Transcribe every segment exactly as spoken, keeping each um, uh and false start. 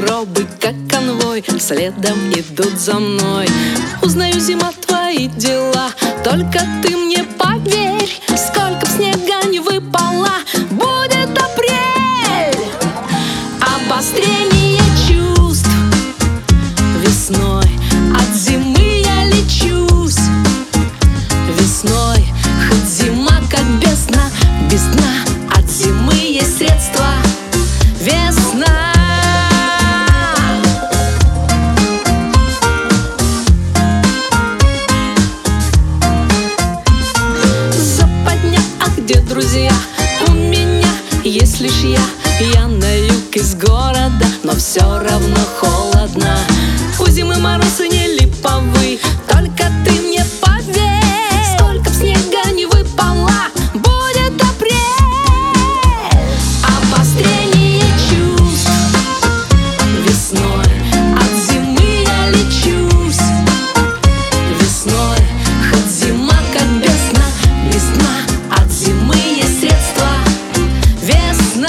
сугробы, как конвой, следом идут за мной. Узнаю, зима, твои дела, только ты мне поверь, сколько б снега не выпало, будет апрель. Обострение чувств весной, от зимы я лечусь. Весной, хоть зима как бездна, без дна, от зимы есть средства. Весна. Западня, а где друзья? У меня есть лишь я. Я на юг из города, но все равно холодно. У зимы морозы не липовый, только ты мне поверь, сколько б снега не выпало, будет апрель. Обострение чувств весной, от зимы я лечусь. Весной, хоть зима как бездна, без дна, от зимы есть средства. Весна.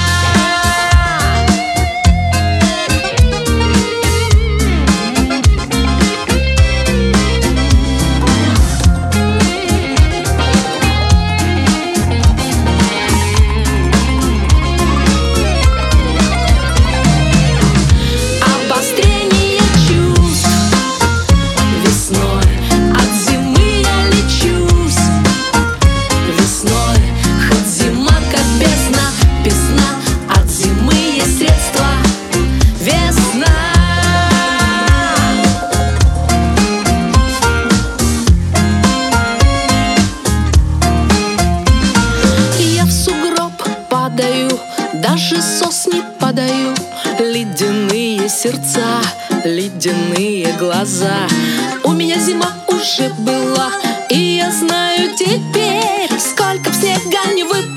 Обострение чувств весной, от зимы я лечусь. Весной, хоть зима как бездна, без дна, от зимы есть средства. Весна. Я в сугроб падаю, даже сос не подаю. Ледяные сердца, ледяные глаза. У меня зима уже была, и я знаю теперь, сколько б снега не выпало,